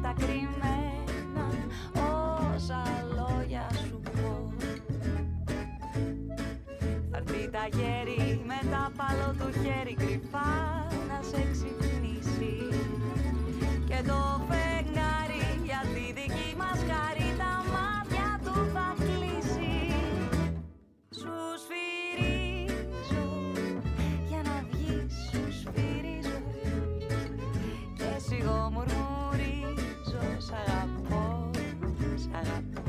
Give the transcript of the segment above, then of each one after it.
τα κρυμμένα όσα λόγια σου πω. Θα έρθει τα γέρι με τα παλό του χέρι κρυφά να σε ξυπνήσει και το φεγγάρι για τη δική μας χάρη τα μάτια του θα κλείσει. Σου σφυρίζω για να βγεις, σου σφυρίζω και σιγό μουρμουρίζω σ' αγαπώ, σ' αγαπώ.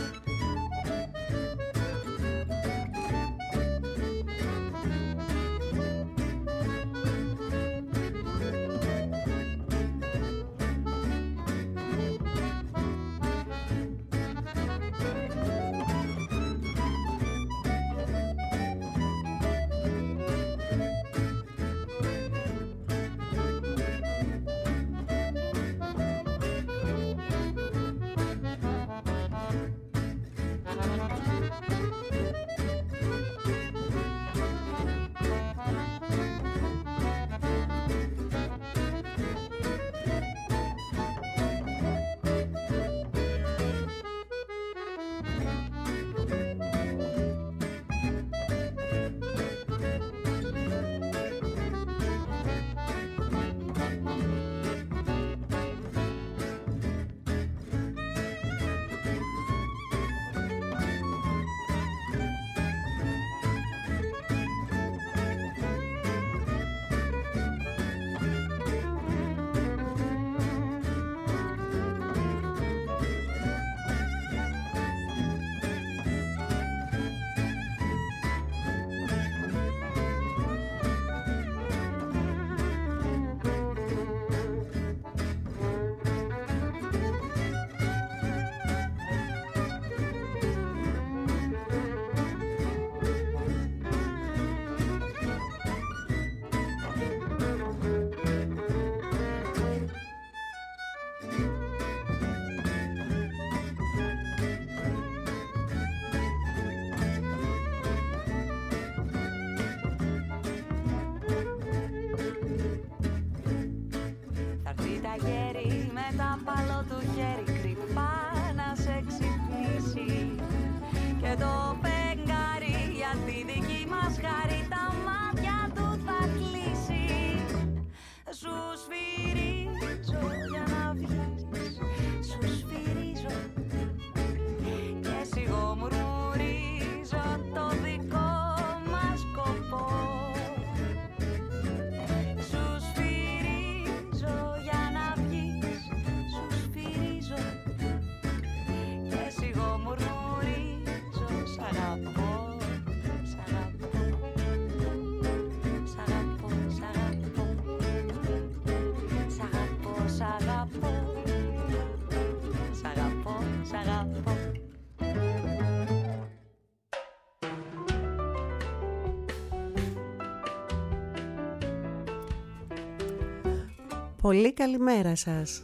Πολύ καλημέρα σας.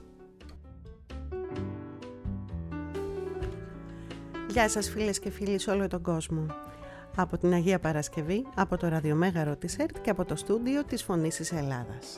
Γεια σας φίλες και φίλοι σε όλο τον κόσμο. Από την Αγία Παρασκευή, από το ραδιομέγαρο της ΕΡΤ και από το στούντιο της Φωνής της Ελλάδας.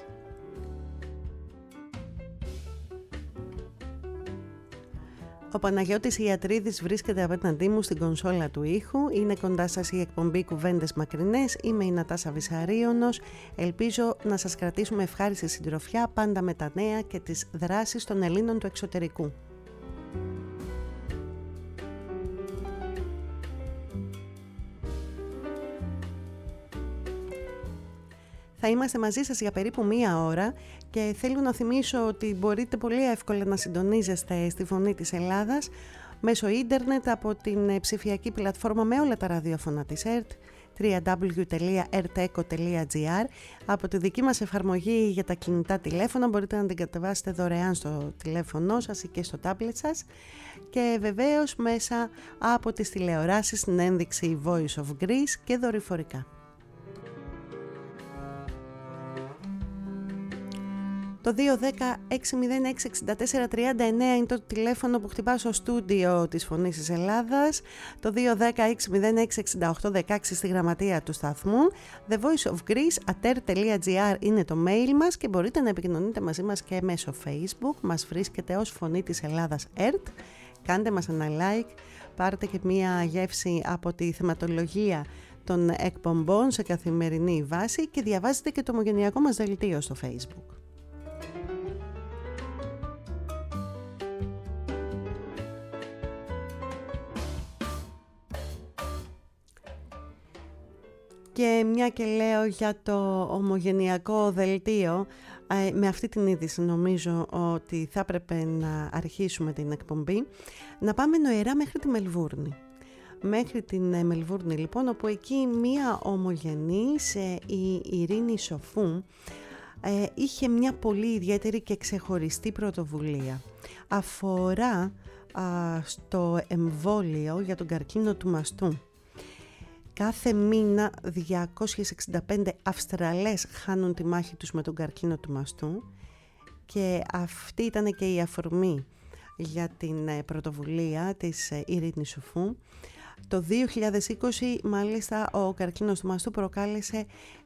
Ο Παναγιώτης Ιατρίδης βρίσκεται απέναντί μου στην κονσόλα του ήχου. Είναι κοντά σας η εκπομπή Κουβέντες Μακρινές. Είμαι η Νατάσα Βυσαρίωνος. Ελπίζω να σας κρατήσουμε ευχάριστη συντροφιά πάντα με τα νέα και τις δράσεις των Ελλήνων του εξωτερικού. Θα είμαστε μαζί σας για περίπου μία ώρα και θέλω να θυμίσω ότι μπορείτε πολύ εύκολα να συντονίζεστε στη Φωνή της Ελλάδας μέσω ίντερνετ από την ψηφιακή πλατφόρμα με όλα τα ραδιόφωνα της ΕΡΤ, www.erteco.gr. Από τη δική μας εφαρμογή για τα κινητά τηλέφωνα μπορείτε να την κατεβάσετε δωρεάν στο τηλέφωνό σας ή και στο τάμπλετ σας, και βεβαίως μέσα από τις τηλεοράσεις στην ένδειξη Voice of Greece και δορυφορικά. Το 210-606-6439 είναι το τηλέφωνο που χτυπά στο στούντιο της Φωνής της Ελλάδας. Το 210-606-6816 στη γραμματεία του σταθμού. The Voice of Greece, ater.gr είναι το mail μας και μπορείτε να επικοινωνείτε μαζί μας και μέσω Facebook. Μας βρίσκεται ως Φωνή της Ελλάδας ΕΡΤ. Κάντε μας ένα like, πάρτε και μία γεύση από τη θεματολογία των εκπομπών σε καθημερινή βάση και διαβάζετε και το ομογενειακό μας δελτίο στο Facebook. Και μια και λέω για το ομογενειακό δελτίο, με αυτή την είδηση νομίζω ότι θα έπρεπε να αρχίσουμε την εκπομπή, να πάμε νοερά μέχρι τη Μελβούρνη. Μέχρι την Μελβούρνη λοιπόν, όπου εκεί μία ομογενής, η Ειρήνη Σοφού, είχε μια πολύ ιδιαίτερη και ξεχωριστή πρωτοβουλία. Αφορά στο εμβόλιο για τον καρκίνο του μαστού. Κάθε μήνα 265 Αυστραλές χάνουν τη μάχη τους με τον καρκίνο του μαστού και αυτή ήταν και η αφορμή για την πρωτοβουλία της Ειρήνης Σοφού. Το 2020 μάλιστα ο καρκίνος του μαστού προκάλεσε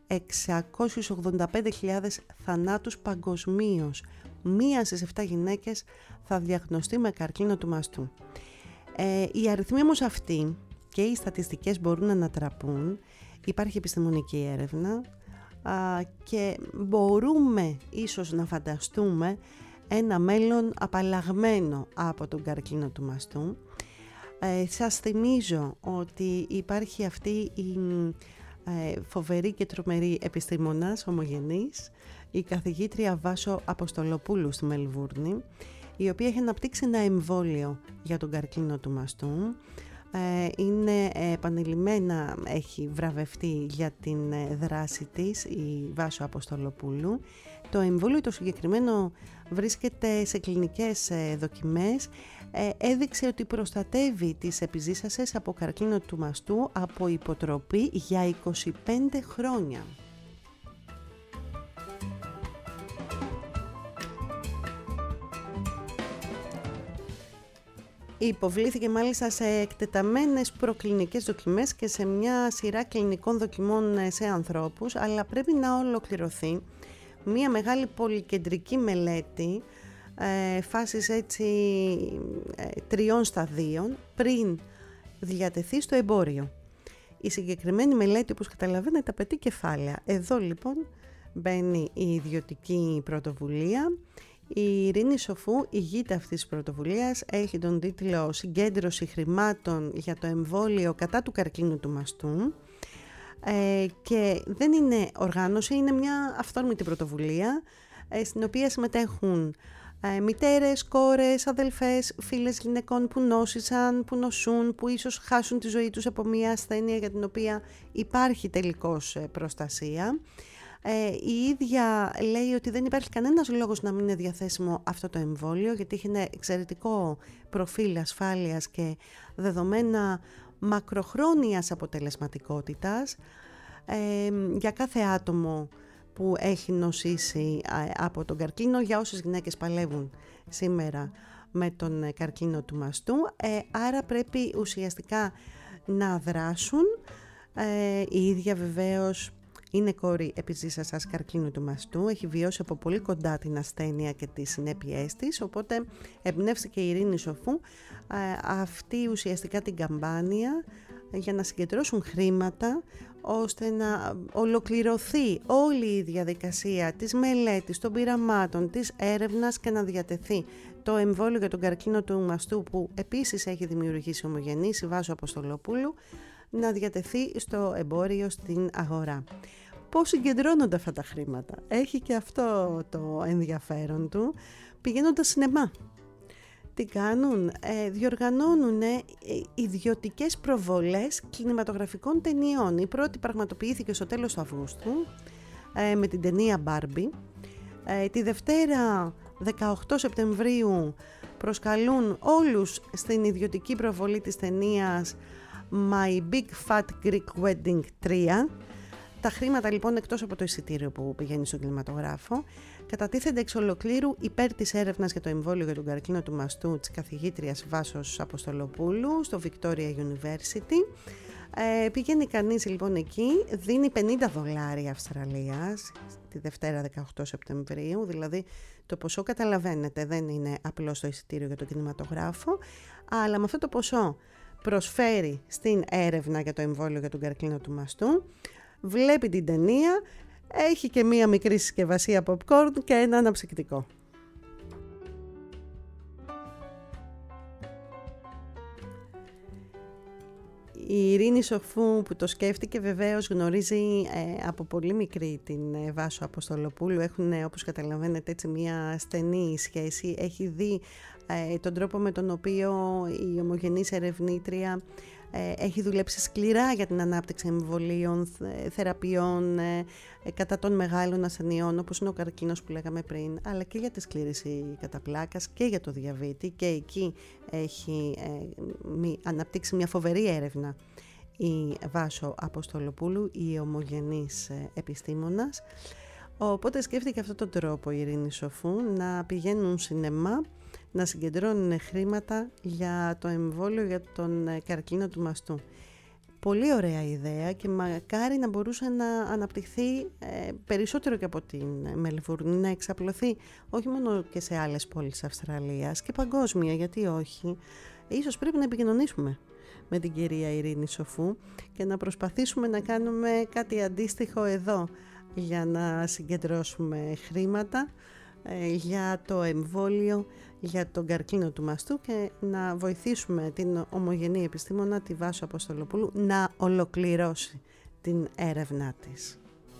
685.000 θανάτους παγκοσμίως. Μία στις 7 γυναίκες θα διαγνωστεί με καρκίνο του μαστού. Οι αριθμοί όμως αυτοί και οι στατιστικές μπορούν να ανατραπούν. Υπάρχει επιστημονική έρευνα και μπορούμε ίσως να φανταστούμε ένα μέλλον απαλλαγμένο από τον καρκίνο του μαστού. Σας θυμίζω ότι υπάρχει αυτή η φοβερή και τρομερή επιστήμονας ομογενής, η καθηγήτρια Βάσο Αποστολοπούλου στη Μελβούρνη, η οποία έχει αναπτύξει ένα εμβόλιο για τον καρκίνο του μαστού. Είναι επανειλημμένα, έχει βραβευτεί για την δράση της η Βάσο Αποστολοπούλου. Το εμβόλιο το συγκεκριμένο βρίσκεται σε κλινικές δοκιμές. Έδειξε ότι προστατεύει τις επιζήσασες από καρκίνο του μαστού από υποτροπή για 25 χρόνια. Υποβλήθηκε μάλιστα σε εκτεταμένες προκλινικές δοκιμές και σε μια σειρά κλινικών δοκιμών σε ανθρώπους, αλλά πρέπει να ολοκληρωθεί μια μεγάλη πολυκεντρική μελέτη φάσης έτσι 3 σταδίων πριν διατεθεί στο εμπόριο. Η συγκεκριμένη μελέτη, όπως καταλαβαίνετε, απαιτεί κεφάλαια. Εδώ λοιπόν μπαίνει η ιδιωτική πρωτοβουλία. Η Ειρήνη Σοφού ηγείται αυτής της πρωτοβουλίας, έχει τον τίτλο «Συγκέντρωση χρημάτων για το εμβόλιο κατά του καρκίνου του μαστού» και δεν είναι οργάνωση, είναι μια αυθόρμητη πρωτοβουλία στην οποία συμμετέχουν μητέρες, κόρες, αδελφές, φίλες γυναικών που νόσησαν, που νοσούν, που ίσως χάσουν τη ζωή τους από μια ασθένεια για την οποία υπάρχει τελικώς προστασία. Η ίδια λέει ότι δεν υπάρχει κανένας λόγος να μην είναι διαθέσιμο αυτό το εμβόλιο, γιατί έχει ένα εξαιρετικό προφίλ ασφάλειας και δεδομένα μακροχρόνιας αποτελεσματικότητας για κάθε άτομο που έχει νοσήσει από τον καρκίνο, για όσες γυναίκες παλεύουν σήμερα με τον καρκίνο του μαστού. Άρα πρέπει ουσιαστικά να δράσουν. Η ίδια βεβαίως είναι κόρη επιζήσασας καρκίνου του μαστού, έχει βιώσει από πολύ κοντά την ασθένεια και τις συνέπειές της, οπότε εμπνεύστηκε η Ειρήνη Σοφού αυτή ουσιαστικά την καμπάνια για να συγκεντρώσουν χρήματα ώστε να ολοκληρωθεί όλη η διαδικασία της μελέτης, των πειραμάτων, της έρευνας και να διατεθεί το εμβόλιο για τον καρκίνο του μαστού που επίσης έχει δημιουργήσει ομογενής η Βάσο Αποστολοπούλου, να διατεθεί στο εμπόριο, στην αγορά. Πώς συγκεντρώνονται αυτά τα χρήματα? Έχει και αυτό το ενδιαφέρον του, πηγαίνοντας σινεμά. Τι κάνουν? Διοργανώνουν ιδιωτικές προβολές κινηματογραφικών ταινιών. Η πρώτη πραγματοποιήθηκε στο τέλος του Αυγούστου με την ταινία Barbie. Τη Δευτέρα 18 Σεπτεμβρίου προσκαλούν όλους στην ιδιωτική προβολή της ταινίας My Big Fat Greek Wedding 3. Τα χρήματα λοιπόν, εκτός από το εισιτήριο που πηγαίνει στον κινηματογράφο, κατατίθενται εξ ολοκλήρου υπέρ της έρευνας για το εμβόλιο για τον καρκίνο του μαστού της καθηγήτριας Βάσος Αποστολοπούλου στο Victoria University. Πηγαίνει κανείς λοιπόν εκεί, δίνει $50 Αυστραλίας τη Δευτέρα 18 Σεπτεμβρίου, δηλαδή το ποσό καταλαβαίνετε δεν είναι απλώς το εισιτήριο για τον κινηματογράφο, αλλά με αυτό το ποσό προσφέρει στην έρευνα για το εμβόλιο για τον καρκίνο του μαστού, βλέπει την ταινία, έχει και μία μικρή συσκευασία popcorn και ένα αναψυκτικό. Η Ειρήνη Σοφού που το σκέφτηκε βεβαίως γνωρίζει από πολύ μικρή την Βάσο Αποστολοπούλου. Έχουν, όπως καταλαβαίνετε, έτσι μια στενή σχέση. Έχει δει τον τρόπο με τον οποίο η ομογενής ερευνήτρια έχει δουλέψει σκληρά για την ανάπτυξη εμβολίων, θεραπείων κατά των μεγάλων ασθενειών όπως είναι ο καρκίνος που λέγαμε πριν, αλλά και για τη σκλήρηση κατά πλάκας και για το διαβήτη, και εκεί έχει αναπτύξει μια φοβερή έρευνα η Βάσο Αποστολοπούλου, η ομογενής επιστήμονας. Οπότε σκέφτηκε αυτόν τον τρόπο η Ειρήνη Σοφού, να πηγαίνουν σινεμά, να συγκεντρώνουν χρήματα για το εμβόλιο για τον καρκίνο του μαστού. Πολύ ωραία ιδέα και μακάρι να μπορούσε να αναπτυχθεί περισσότερο και από την Μελβούρνη, να εξαπλωθεί όχι μόνο και σε άλλες πόλεις της Αυστραλίας και παγκόσμια, γιατί όχι. Ίσως πρέπει να επικοινωνήσουμε με την κυρία Ειρήνη Σοφού και να προσπαθήσουμε να κάνουμε κάτι αντίστοιχο εδώ για να συγκεντρώσουμε χρήματα για το εμβόλιο για τον καρκίνο του μαστού και να βοηθήσουμε την ομογενή επιστήμονα τη Βάσο Αποστολοπούλου να ολοκληρώσει την έρευνά της.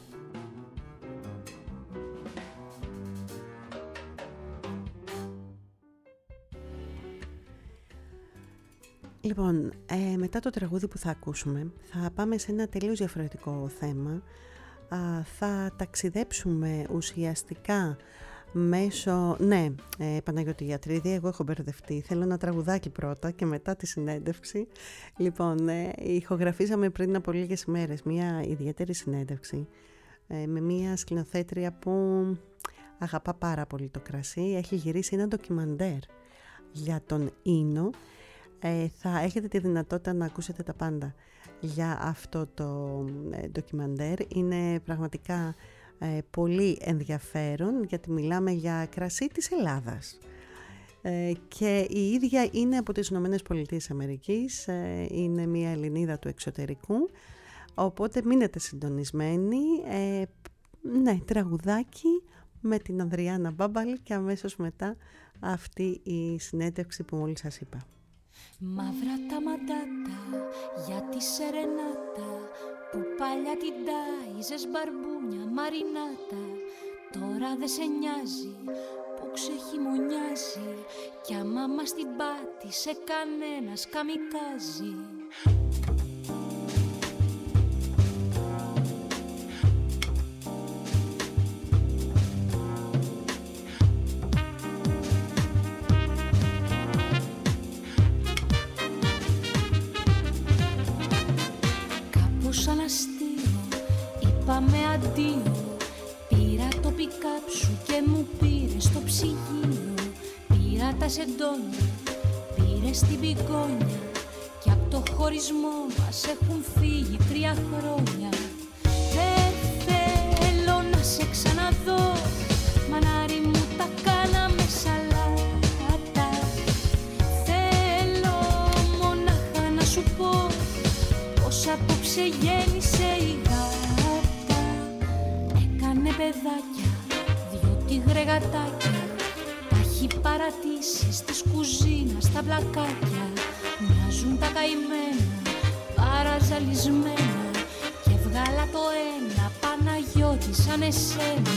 Λοιπόν, μετά το τραγούδι που θα ακούσουμε θα πάμε σε ένα τελείως διαφορετικό θέμα. Θα ταξιδέψουμε ουσιαστικά μέσω... Ναι, Παναγιώτη Γιατρίδη, εγώ έχω μπερδευτεί. Θέλω ένα τραγουδάκι πρώτα και μετά τη συνέντευξη. Λοιπόν, ηχογραφήσαμε πριν από λίγες ημέρες μια ιδιαίτερη συνέντευξη με μια σκηνοθέτρια που αγαπά πάρα πολύ το κρασί. Έχει γυρίσει ένα ντοκιμαντέρ για τον Ίνο. Θα έχετε τη δυνατότητα να ακούσετε τα πάντα για αυτό το ντοκιμαντέρ. Είναι πραγματικά πολύ ενδιαφέρον, γιατί μιλάμε για κρασί της Ελλάδας και η ίδια είναι από τις Ηνωμένες Πολιτείες Αμερικής, είναι μια Ελληνίδα του εξωτερικού, οπότε μείνετε συντονισμένοι. Ναι, τραγουδάκι με την Ανδριάννα Μπάμπαλη και αμέσως μετά αυτή η συνέντευξη που μόλις σας είπα. Μαύρα τα μαντάτα για τη σερενάτα που παλιά την τάιζες μπαρμπούνια μαρινάτα. Τώρα δε σε νοιάζει που ξεχειμονιάζει κι άμα μας την πάτησε κανένας καμικάζει. Σαν αστείο είπαμε αντίο, πήρα το πικάπ σου και μου πήρε στο ψυγείο. Πήρα τα σεντόνια, πήρε την πικόνια και απ' το χωρισμό μας έχουν φύγει 3 χρόνια. Δεν θέλω να σε ξαναδώ, μανάρι μου τα κάναμε σαλάτα. Θέλω μονάχα να σου πω πως απόψε γέννησε η γάτα. Έκανε παιδάκια, 2 τυγρεγατάκια, τα έχει παρατήσει στις κουζίνας τα βλακάκια. Μοιάζουν τα καημένα, παραζαλισμένα και βγάλα το ένα Παναγιώτη σαν εσένα.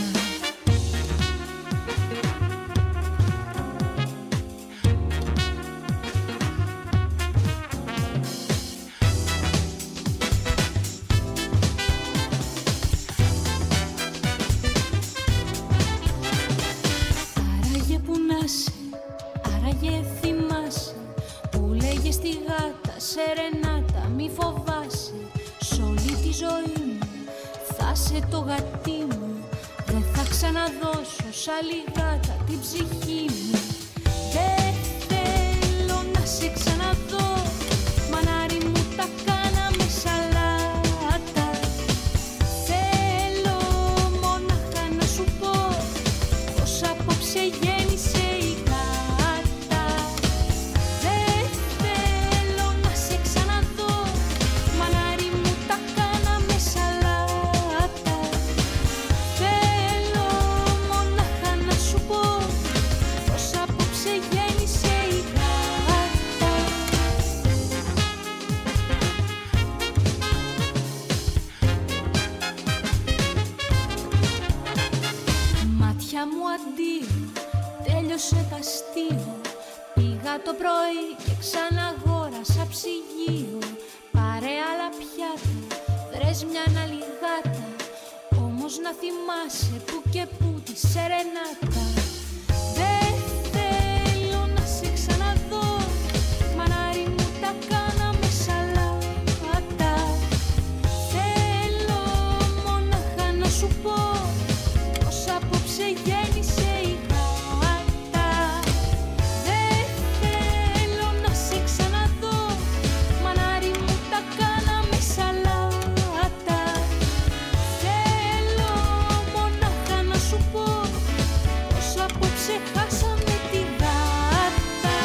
Σερενάτα, μη φοβάσαι, σ' όλη τη ζωή μου θα άσε το γατί μου, δεν θα ξαναδώσω σ' άλλη γάτα την ψυχή μου. Δεν θέλω να σε ξαναδώ, μανάρι μου τα κάναμε σαλάτα. Θέλω μονάχα να σου πω πως απόψε γέννησε η γάτα. Δεν θέλω να σε ξαναδώ, μανάρι μου τα κάναμε σαλάτα. Θέλω μονάχα να σου πω πως απόψε γέννησε η γάτα. Μάτια μου αντίο, τέλειωσε το αστείο. Πήγα το πρωί και ξαναγόρασα ψυγείο. Πάρε άλλα πιάτα, βρες μια άλλη γάτα, όμως να θυμάσαι που και που τη σερενάτα. Δεν θέλω να σε ξαναδώ, μανάρι μου τα κάναμε σαλάτα. Θέλω μονάχα να σου πω πως απόψε γέννησε η γάτα. Δεν θέλω να σε ξαναδώ, μανάρι μου τα κάναμε σαλάτα. Θέλω μονάχα να σου πω πως απόψε χάσαμε τη γάτα.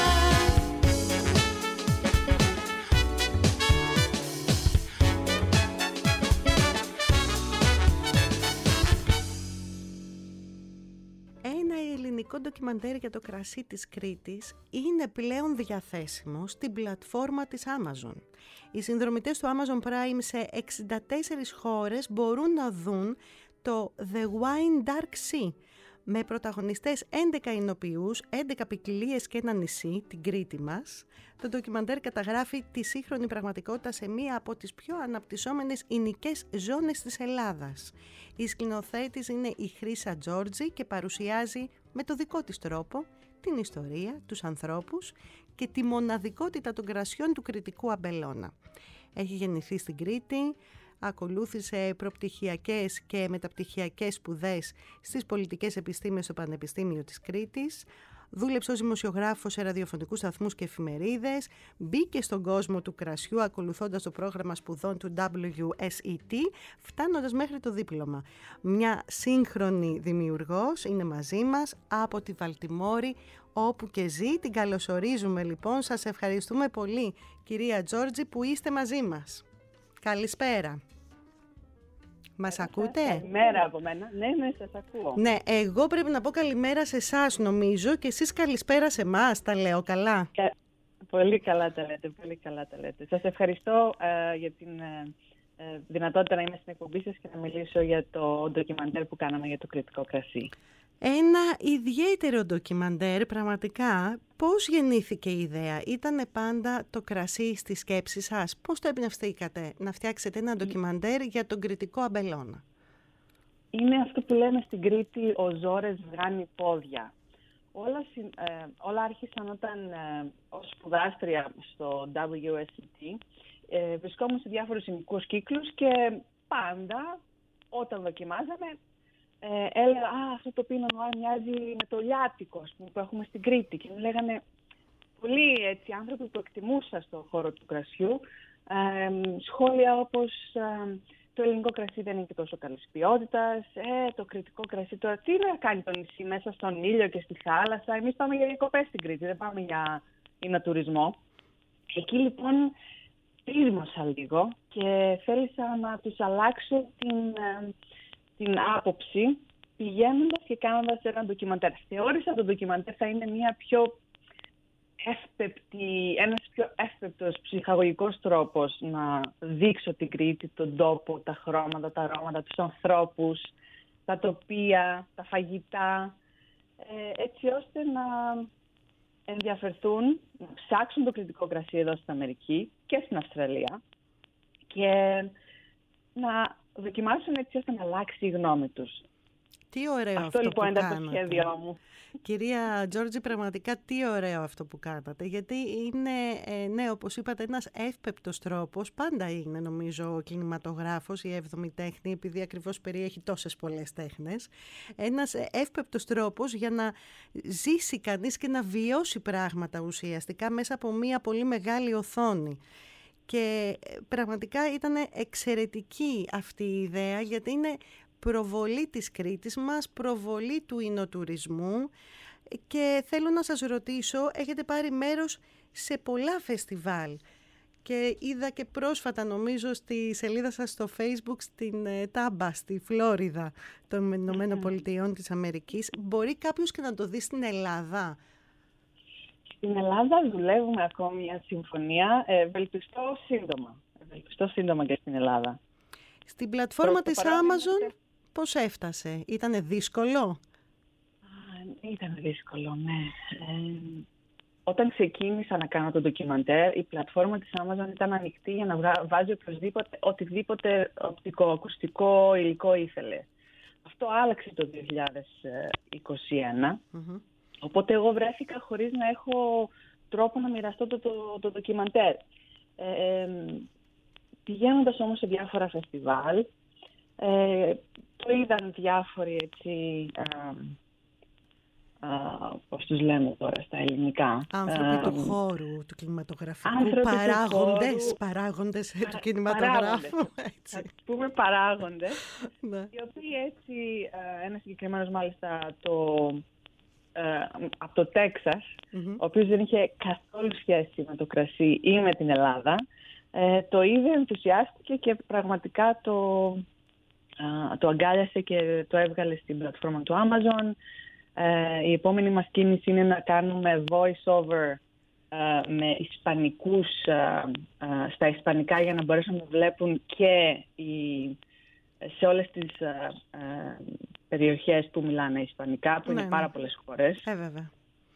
Ένα ελληνικό ντοκιμαντέρ για το κρασί της Κρήτης είναι πλέον διαθέσιμο στην πλατφόρμα της Amazon. Οι συνδρομητές του Amazon Prime σε 64 χώρες μπορούν να δουν το The Wine Dark Sea, με πρωταγωνιστές 11 εινοποιούς, 11 ποικιλίες και ένα νησί, την Κρήτη μας. Το ντοκιμαντέρ καταγράφει τη σύγχρονη πραγματικότητα σε μία από τις πιο αναπτυσσόμενες ινικές ζώνες της Ελλάδας. Η σκηνοθέτης είναι η Χρύσα Τζόρτζη και παρουσιάζει με το δικό της τρόπο την ιστορία, τους ανθρώπους και τη μοναδικότητα των κρασιών του κρητικού αμπελώνα. Έχει γεννηθεί στην Κρήτη, ακολούθησε προπτυχιακές και μεταπτυχιακές σπουδές στις πολιτικές επιστήμες στο Πανεπιστήμιο της Κρήτης, δούλεψε ως δημοσιογράφος σε ραδιοφωνικούς σταθμούς και εφημερίδες, μπήκε στον κόσμο του κρασιού ακολουθώντας το πρόγραμμα σπουδών του WSET, φτάνοντας μέχρι το δίπλωμα. Μια σύγχρονη δημιουργός είναι μαζί μας από τη Βαλτιμόρη, όπου και ζει. Την καλωσορίζουμε λοιπόν. Σας ευχαριστούμε πολύ, κυρία Τζόρτζη, που είστε μαζί μας. Καλησπέρα. Μας ακούτε? Καλημέρα από μένα. Ναι, σας ακούω. Ναι, εγώ πρέπει να πω καλημέρα σε εσάς νομίζω και εσείς καλησπέρα σε εμάς. Τα λέω καλά? Πολύ καλά τα λέτε, πολύ καλά τα λέτε. Σας ευχαριστώ για την δυνατότητα να είμαι στην εκπομπή σας και να μιλήσω για το ντοκιμαντέρ που κάναμε για το κρητικό κρασί. Ένα ιδιαίτερο ντοκιμαντέρ, πραγματικά. Πώς γεννήθηκε η ιδέα? Ήτανε πάντα το κρασί στη σκέψη σας? Πώς το εμπνευστήκατε να φτιάξετε ένα ντοκιμαντέρ για τον κρητικό αμπελώνα? Είναι αυτό που λέμε στην Κρήτη, ο ζόρες βγάνει πόδια. Όλα άρχισαν όταν ως σπουδάστρια στο WSET βρισκόμουν σε διάφορους ινικούς κύκλους και πάντα όταν δοκιμάζαμε έλεγα αυτό το πίνο νουάρ μοιάζει με το λιάτικο που έχουμε στην Κρήτη, και μου λέγανε πολλοί έτσι άνθρωποι που εκτιμούσα στον χώρο του κρασιού σχόλια όπως το ελληνικό κρασί δεν είναι και τόσο καλής ποιότητας, το κρητικό κρασί τώρα τι να κάνει το νησί μέσα στον ήλιο και στη θάλασσα, εμείς πάμε για διακοπές στην Κρήτη, δεν πάμε για τουρισμό. Εκεί λοιπόν πρίσμωσα λίγο και θέλησα να τους αλλάξω την άποψη πηγαίνοντας και κάνοντας ένα ντοκιμαντέρ. Θεώρησα το ντοκιμαντέρ θα είναι ένας πιο εύπεπτος ψυχαγωγικός τρόπος να δείξω την Κρήτη, τον τόπο, τα χρώματα, τα αρώματα, τους ανθρώπους, τα τοπία, τα φαγητά, έτσι ώστε να ενδιαφερθούν, να ψάξουν το κρητικό κρασί εδώ στην Αμερική και στην Αυστραλία και να δοκιμάσουν έτσι ώστε να αλλάξει η γνώμη τους. Τι ωραίο αυτό λοιπόν που ήταν κάνατε. το σχέδιό μου. Κυρία Τζόρτζη, πραγματικά τι ωραίο αυτό που κάνατε, γιατί είναι, ναι, όπως είπατε, ένας εύπεπτος τρόπος, πάντα είναι νομίζω ο κινηματογράφος, η έβδομη τέχνη, επειδή ακριβώς περιέχει τόσες πολλές τέχνες, ένας εύπεπτος τρόπος για να ζήσει κανείς και να βιώσει πράγματα ουσιαστικά μέσα από μια πολύ μεγάλη οθόνη. Και πραγματικά ήταν εξαιρετική αυτή η ιδέα, γιατί είναι προβολή της Κρήτης μας, προβολή του εινοτουρισμού, και θέλω να σας ρωτήσω, έχετε πάρει μέρος σε πολλά φεστιβάλ και είδα και πρόσφατα νομίζω στη σελίδα σας στο Facebook στην Τάμπα, στη Φλόριδα των Ηνωμένων Πολιτειών της Αμερικής. Μπορεί κάποιος και να το δει στην Ελλάδα? Στην Ελλάδα δουλεύουμε ακόμη μια συμφωνία, ευελπιστώ σύντομα και στην Ελλάδα. Στην πλατφόρμα της Amazon πώς έφτασε, ήτανε δύσκολο? Ήταν δύσκολο, ναι. Όταν ξεκίνησα να κάνω το ντοκιμαντέρ, η πλατφόρμα της Amazon ήταν ανοιχτή για να βάζει οτιδήποτε οπτικοακουστικό υλικό ήθελε. Αυτό άλλαξε το 2021, οπότε εγώ βρέθηκα χωρίς να έχω τρόπο να μοιραστώ το ντοκιμαντέρ. Πηγαίνοντας όμως σε διάφορα φεστιβάλ, το είδαν διάφοροι έτσι... πώς τους λέμε τώρα στα ελληνικά. Άνθρωποι του χώρου, του κινηματογραφικού, παράγοντες του κινηματογράφου. Θα πούμε παράγοντες, οι οποίοι έτσι, ένας συγκεκριμένος μάλιστα από το Τέξας, ο οποίος δεν είχε καθόλου σχέση με το κρασί ή με την Ελλάδα, το είδε, ενθουσιάστηκε και πραγματικά το αγκάλιασε και το έβγαλε στην πλατφόρμα του Amazon. Η επόμενη μας κίνηση είναι να κάνουμε voice-over με ισπανικούς στα ισπανικά, για να μπορέσουν να βλέπουν και σε όλες τις περιοχές που μιλάνε ισπανικά, που είναι πάρα πολλές χώρες. Βέβαια.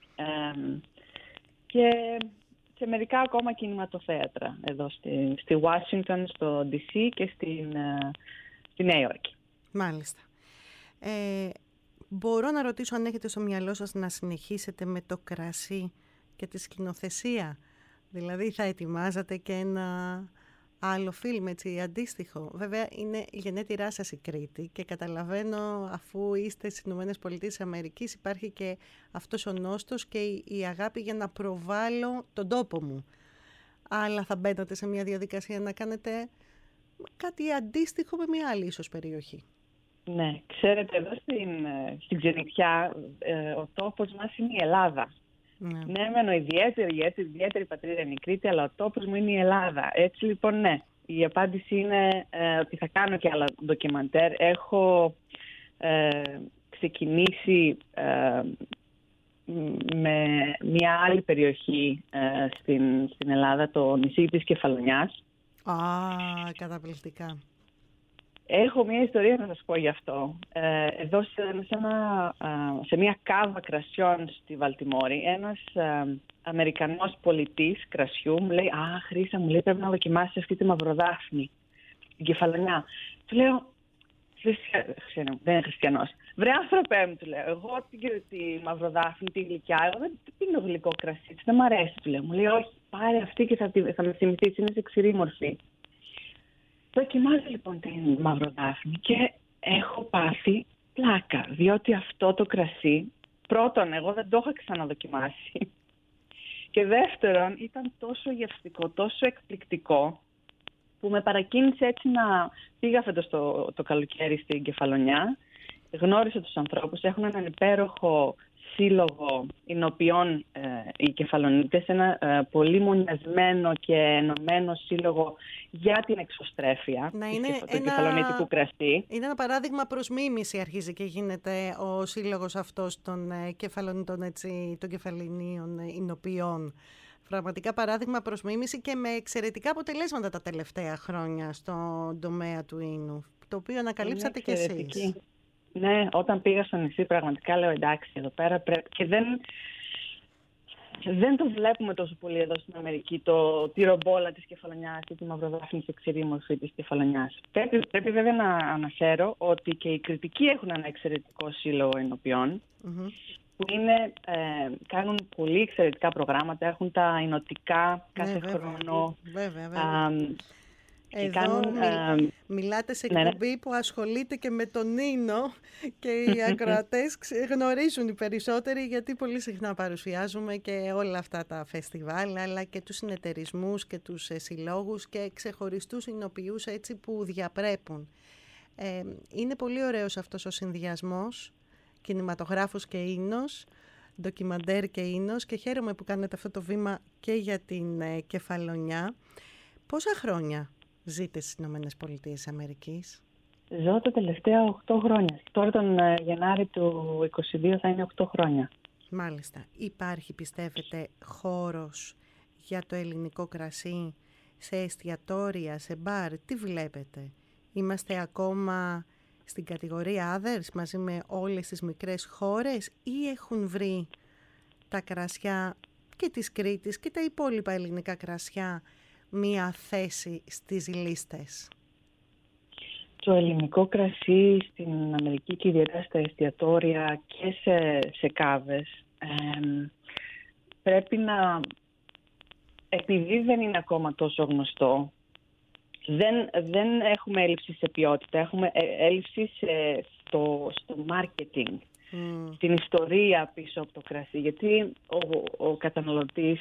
Και σε μερικά ακόμα κινηματοθέατρα, εδώ στη Washington, στο DC και στη Νέα Υόρκη. Μάλιστα. Μπορώ να ρωτήσω αν έχετε στο μυαλό σας να συνεχίσετε με το κρασί και τη σκηνοθεσία? Δηλαδή θα ετοιμάζατε και ένα άλλο φιλμ έτσι αντίστοιχο? Βέβαια είναι η γενέτειρά σας η Κρήτη και καταλαβαίνω, αφού είστε στις ΗΠΑ, υπάρχει και αυτός ο νόστος και η αγάπη για να προβάλλω τον τόπο μου. Αλλά θα μπαίνατε σε μια διαδικασία να κάνετε κάτι αντίστοιχο με μια άλλη ίσως περιοχή? Ναι, ξέρετε, εδώ στην Ξενιθιά ο τόπος μας είναι η Ελλάδα. Ναι, μένω ιδιαίτερη πατρίδα είναι η Κρήτη, αλλά ο τόπος μου είναι η Ελλάδα. Έτσι λοιπόν, ναι, η απάντηση είναι ότι θα κάνω και άλλα ντοκιμαντέρ. Έχω ξεκινήσει με μια άλλη περιοχή στην Ελλάδα, το νησί της Κεφαλονιάς. Καταπληκτικά. Έχω μια ιστορία να σας πω γι' αυτό. Εδώ σε μια κάβα κρασιών στη Βαλτιμόρη, ένας Αμερικανός πολιτής κρασιού μου λέει Χρύσα, μου λέει, πρέπει να δοκιμάσεις αυτή τη μαυροδάφνη, την Κεφαλονιά. Του λέω, δεν είναι χριστιανός. Βρε άνθρωπε μου, του λέω, εγώ τη μαυροδάφνη, τη γλυκιά, εγώ δεν πίνω γλυκό κρασί, δεν μου αρέσει, του λέω. Μου λέει, όχι, πάρε αυτή και θα με θυμηθείς, είναι σε ξηρή μορφή. Δοκιμάζω λοιπόν την μαυροδάφνη και έχω πάθει πλάκα, διότι αυτό το κρασί, πρώτον, εγώ δεν το είχα ξαναδοκιμάσει, και δεύτερον, ήταν τόσο γευστικό, τόσο εκπληκτικό, που με παρακίνησε έτσι να πήγα φέτος το καλοκαίρι στην Κεφαλονιά, γνώρισα τους ανθρώπους, έχουν έναν υπέροχο σύλλογο εινοποιών οι Κεφαλονίτες, ένα πολύ μονιασμένο και ενωμένο σύλλογο για την εξωστρέφεια του κεφαλονίτικου κρασί. Είναι ένα παράδειγμα προς μίμηση, αρχίζει και γίνεται ο σύλλογος αυτός των κεφαλονίτων, των κεφαλινίων εινοποιών. Πραγματικά παράδειγμα προς μίμηση και με εξαιρετικά αποτελέσματα τα τελευταία χρόνια στον τομέα του ίνου, το οποίο ανακαλύψατε κι εσείς. Ναι, όταν πήγα στο νησί πραγματικά λέω εντάξει, εδώ πέρα πρέπει, και δεν το βλέπουμε τόσο πολύ εδώ στην Αμερική, τη ρομπόλα της κεφαλονιάς ή τη μαυροδάφνη σε ξηρή μορφή της κεφαλονιάς. Πρέπει βέβαια να αναφέρω ότι και οι κριτικοί έχουν ένα εξαιρετικό σύλλογο ενοποιών, που κάνουν πολύ εξαιρετικά προγράμματα, έχουν τα ενωτικά κάθε χρόνο. Βέβαια. Εδώ μιλάτε σε εκπομπή που ασχολείται και με τον Ίνο και οι ακροατές γνωρίζουν οι περισσότεροι, γιατί πολύ συχνά παρουσιάζουμε και όλα αυτά τα φεστιβάλ, αλλά και τους συνεταιρισμούς και τους συλλόγους και ξεχωριστούς ινοποιούς έτσι που διαπρέπουν. Είναι πολύ ωραίος αυτός ο συνδυασμός, κινηματογράφος και ίνος, ντοκιμαντέρ και ίνος, και χαίρομαι που κάνετε αυτό το βήμα και για την Κεφαλονιά. Πόσα χρόνια ζείτε στις Ηνωμένες Πολιτείες Αμερικής? Ζω τα τελευταία 8 χρόνια. Τώρα τον Γενάρη του 2022 θα είναι 8 χρόνια. Μάλιστα. Υπάρχει, πιστεύετε, χώρος για το ελληνικό κρασί σε εστιατόρια, σε μπαρ? Τι βλέπετε? Είμαστε ακόμα στην κατηγορία others μαζί με όλες τις μικρές χώρες, ή έχουν βρει τα κρασιά και της Κρήτης και τα υπόλοιπα ελληνικά κρασιά μία θέση στις λίστες? Το ελληνικό κρασί στην Αμερική και ιδιαίτερα στα εστιατόρια και σε κάβες πρέπει να, επειδή δεν είναι ακόμα τόσο γνωστό, δεν έχουμε έλλειψη σε ποιότητα, έχουμε έλλειψη στο marketing, στην ιστορία πίσω από το κρασί, γιατί ο καταναλωτής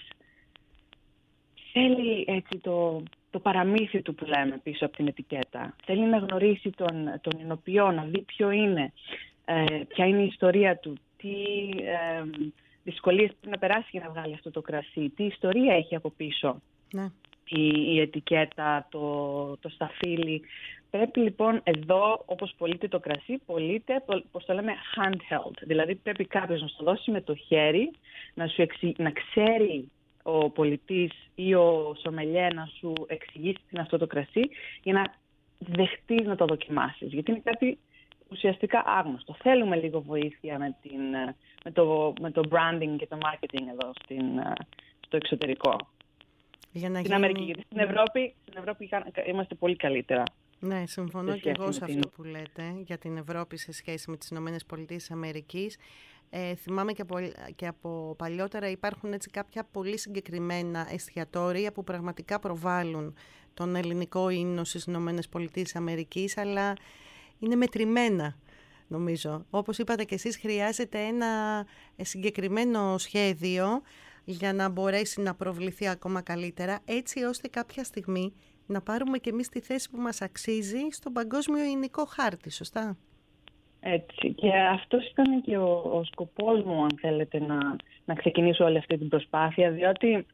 θέλει έτσι το παραμύθι του που λέμε πίσω από την ετικέτα. Θέλει να γνωρίσει τον ινοποιό, να δει ποιο είναι, ποια είναι η ιστορία του, τι δυσκολίες πρέπει να περάσει για να βγάλει αυτό το κρασί, τι ιστορία έχει από πίσω. Ναι. Η ετικέτα, το σταφύλι. Πρέπει λοιπόν εδώ, όπως πωλείται το κρασί, πωλείται, πώς το λέμε, handheld. Δηλαδή πρέπει κάποιος να σου δώσει με το χέρι, να ξέρει ο πολιτής ή ο σομελιέ να σου εξηγήσει τι είναι αυτό το κρασί, για να δεχτείς να το δοκιμάσεις. Γιατί είναι κάτι ουσιαστικά άγνωστο. Θέλουμε λίγο βοήθεια με το branding και το marketing εδώ στο εξωτερικό. Στην Αμερική, γιατί στην Ευρώπη είμαστε πολύ καλύτερα. Ναι, συμφωνώ και εγώ σε αυτό που λέτε για την Ευρώπη σε σχέση με τις Ηνωμένες Πολιτείες Αμερικής. Θυμάμαι και από παλιότερα υπάρχουν έτσι κάποια πολύ συγκεκριμένα εστιατόρια που πραγματικά προβάλλουν τον ελληνικό ύμνο στις Ηνωμένες Πολιτείες Αμερικής, αλλά είναι μετρημένα, νομίζω. Όπως είπατε και εσείς, χρειάζεται ένα συγκεκριμένο σχέδιο για να μπορέσει να προβληθεί ακόμα καλύτερα, έτσι ώστε κάποια στιγμή να πάρουμε και εμείς τη θέση που μας αξίζει στον παγκόσμιο υλικό χάρτη, σωστά? Έτσι. Και αυτός ήταν και ο σκοπός μου, αν θέλετε, να ξεκινήσω όλη αυτή την προσπάθεια, διότι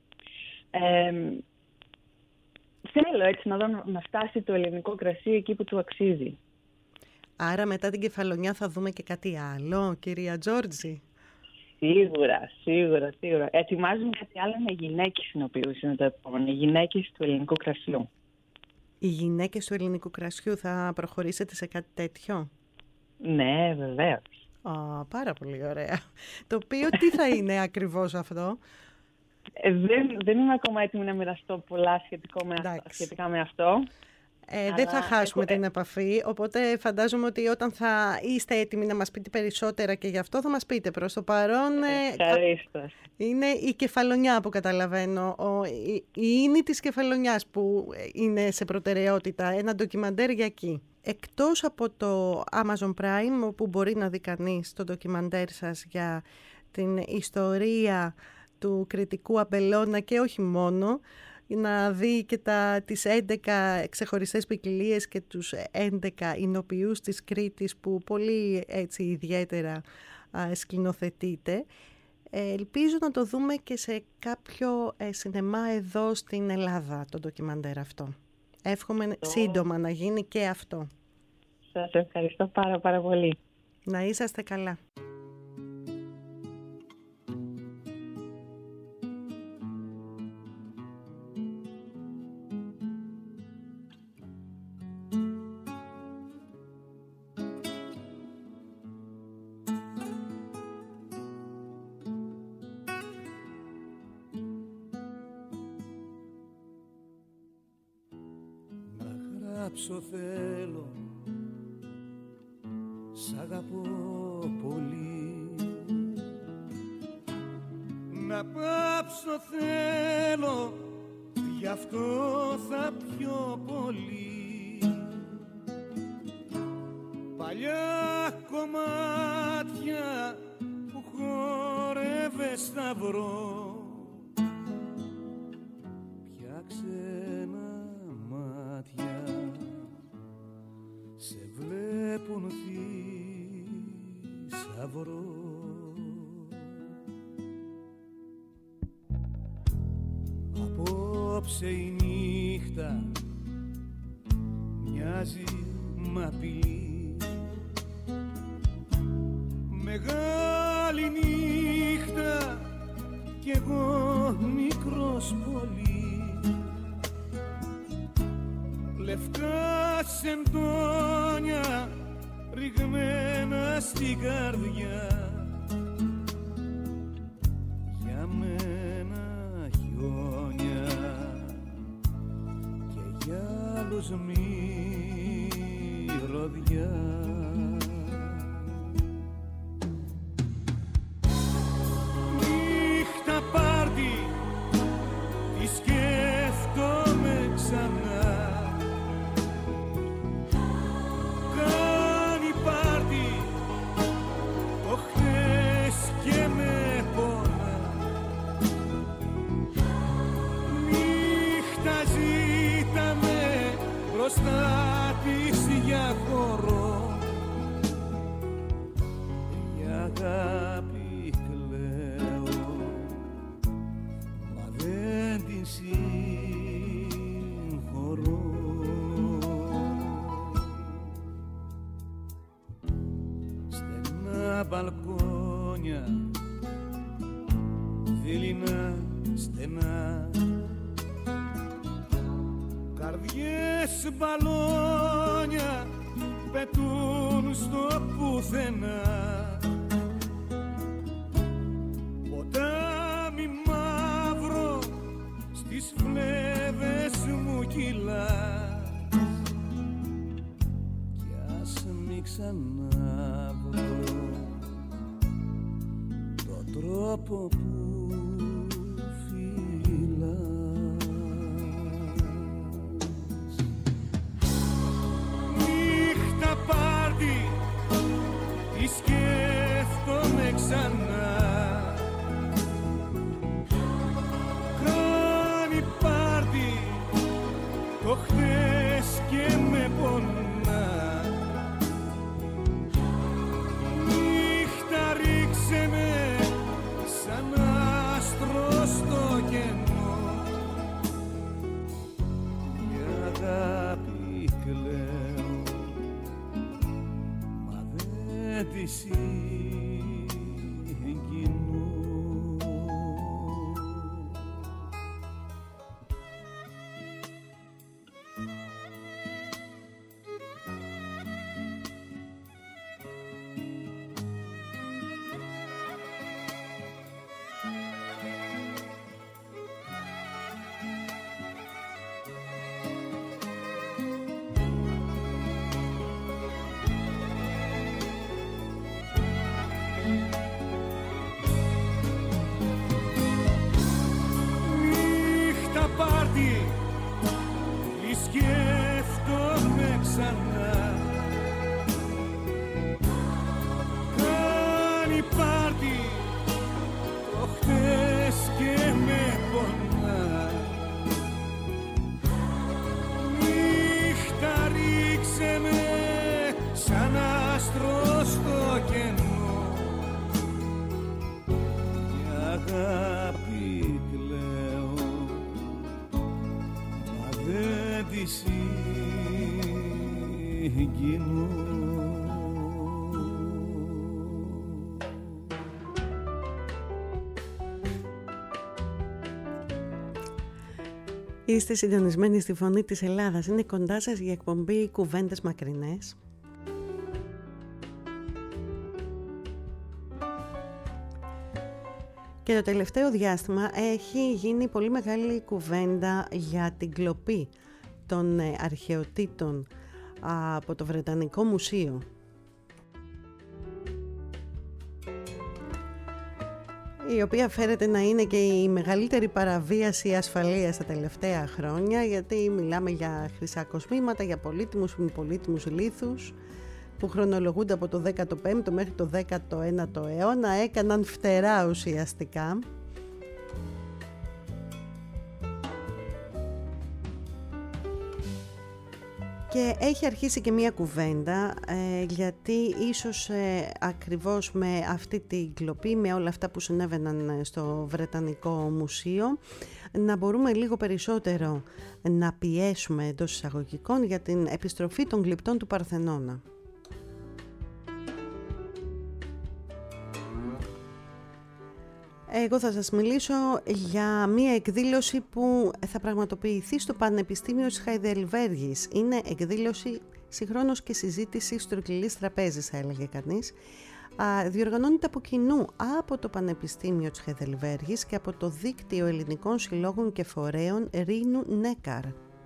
θέλω έτσι να δω να φτάσει το ελληνικό κρασί εκεί που του αξίζει. Άρα μετά την Κεφαλονιά θα δούμε και κάτι άλλο, κυρία Τζόρτζη? Σίγουρα. Ετοιμάζουμε κάτι άλλο με γυναίκες συνοποιούς είναι το επόμενο. Οι γυναίκες του ελληνικού κρασιού. Οι γυναίκες του ελληνικού κρασιού, θα προχωρήσετε σε κάτι τέτοιο? Ναι, βεβαίως. Πάρα πολύ ωραία. Το οποίο τι θα είναι ακριβώς αυτό? Δεν είμαι ακόμα έτοιμη να μοιραστώ πολλά σχετικά με αυτό. Δεν θα χάσουμε την επαφή, οπότε φαντάζομαι ότι όταν θα είστε έτοιμοι να μας πείτε περισσότερα και γι' αυτό θα μας πείτε. Προς το παρόν είναι η Κεφαλονιά που καταλαβαίνω, η ίνη της Κεφαλονιάς που είναι σε προτεραιότητα, ένα ντοκιμαντέρ για εκεί. Εκτός από το Amazon Prime, όπου μπορεί να δει κανείς το ντοκιμαντέρ σας για την ιστορία του κριτικού Αμπελώνα και όχι μόνο, να δει και τις 11 ξεχωριστές ποικιλίες και τους 11 ινοποιούς της Κρήτης που πολύ έτσι ιδιαίτερα σκηνοθετείται. Ελπίζω να το δούμε και σε κάποιο σινεμά εδώ στην Ελλάδα το ντοκιμαντέρ αυτό. Εύχομαι σύντομα να γίνει και αυτό. Σας ευχαριστώ πάρα πολύ. Να είσαστε καλά. πάψω θέλω, σ' αγαπώ πολύ. Να πάψω θέλω, γι' αυτό θα πιω πολύ. Παλιά κομμάτια που χόρευες θα βρω, πια ξένα μάτια σε βλέπουν θησαυρό. Απόψε η νύχτα μοιάζει μ' απειλή, μεγάλη νύχτα κι εγώ μικρός πολύ. Λευκά σεντόνια ρηγμένα στην καρδιά, για μένα χιόνια και για άλλους μυρωδιά. Νύχτα πάρτι, τη σκέφτομαι ξανά. Κάνει πάρτι το χθες και με πονά. Νύχτα ζήταμε μπροστά της για χώρο, για αγάπη κλαίω μα δεν την συγχωρώ. Στενά μπαλκόνια, δειλινά στενά, καρδιές μπαλόνια πετούν στο πουθενά. Ποτάμι μαύρο στις φλέβες μου κυλάς, κι ας μη ξαναβρω το τρόπο που φυλάς. Νύχτα πάρτι, τη σκέφτομαι ξανά. Κάνει πάρτι το χθες και με πονά. Νύχτα ρίξε με σαν άστρο στο κενό, για αγάπη κλαίω μα δεν τη συγκινώ. Σκέφτομαι ξανά. Κάνει πάρτι το χτες και με πονά. Νύχτα ρίξε με σαν άστρο στο κενό, για αγάπη κλαίω μα δεν τη συγκινώ. Είστε συντονισμένοι στη Φωνή της Ελλάδας. Είναι κοντά σας η εκπομπή Κουβέντες Μακρινές. Και το τελευταίο διάστημα έχει γίνει πολύ μεγάλη κουβέντα για την κλοπή των αρχαιοτήτων από το Βρετανικό Μουσείο. Η οποία φέρεται να είναι και η μεγαλύτερη παραβίαση ασφαλείας τα τελευταία χρόνια, γιατί μιλάμε για χρυσά κοσμήματα, για πολύτιμους μη πολύτιμους λίθους που χρονολογούνται από το 15ο μέχρι το 19ο αιώνα, έκαναν φτερά ουσιαστικά. Και έχει αρχίσει και μία κουβέντα, γιατί ίσως ακριβώς με αυτή την κλοπή, με όλα αυτά που συνέβαιναν στο Βρετανικό Μουσείο, να μπορούμε λίγο περισσότερο να πιέσουμε εντός εισαγωγικών για την επιστροφή των γλυπτών του Παρθενώνα. Εγώ θα σας μιλήσω για μία εκδήλωση που θα πραγματοποιηθεί στο Πανεπιστήμιο της Χαϊδελβέργης. Είναι εκδήλωση συγχρόνως και συζήτηση στρογγυλής τραπέζης, θα έλεγε κανείς. Διοργανώνεται από κοινού από το Πανεπιστήμιο της Χαϊδελβέργης και από το Δίκτυο Ελληνικών Συλλόγων και Φορέων Ρήνου Νέκαρ.